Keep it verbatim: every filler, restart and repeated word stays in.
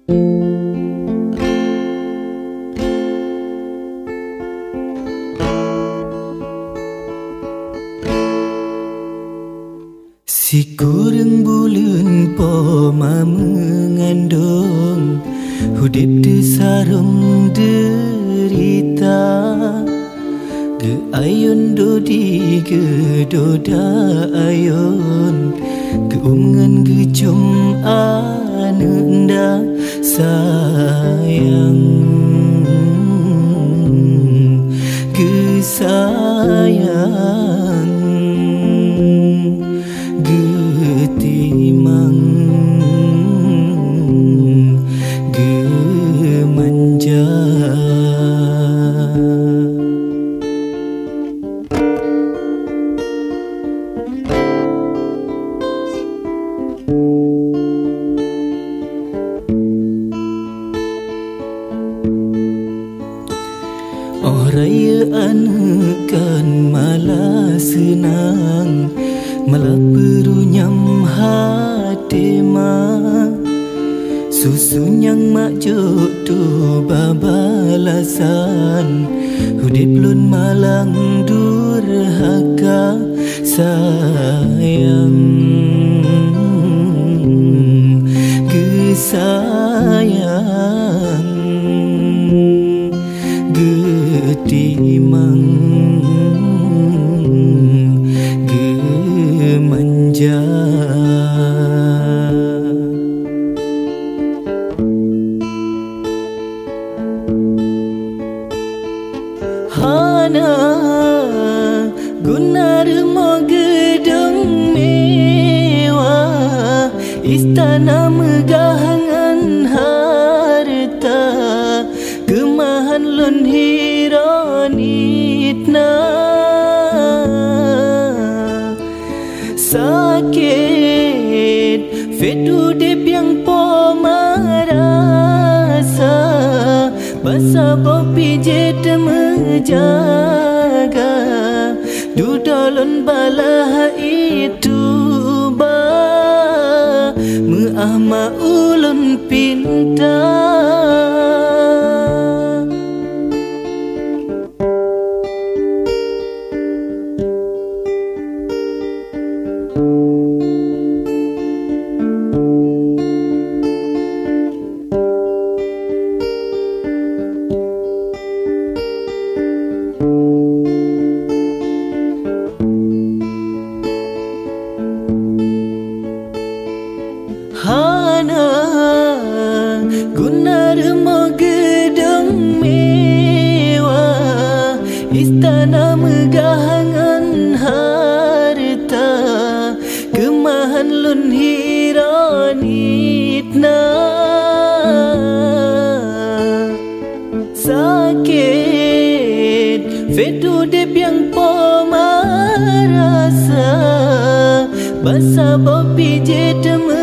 Si kurang bulan poma mengandung hudip di sarung derita ge ayun do di ge doda ayun ge umngan ge cum ananda sayang ge sayang getimang gemanja Oraya anekan malah senang malah perunyam hati mak susu yang mak jodoh babalasan hudip lun malang durhaka sayang gesayang getimang gemanja hana guna rumah gedung mewah istana megahangan harta gemahan lun hiranitna sakit fetu dep yang pomarasa basa bopi jet menjaga dudalon balah itu ba meahma ulun pinta hana guna rumah gedung mewah istana megahangan harta gemahan lun hiranitna sakit fetu dep yang pomarasa basa bopi jet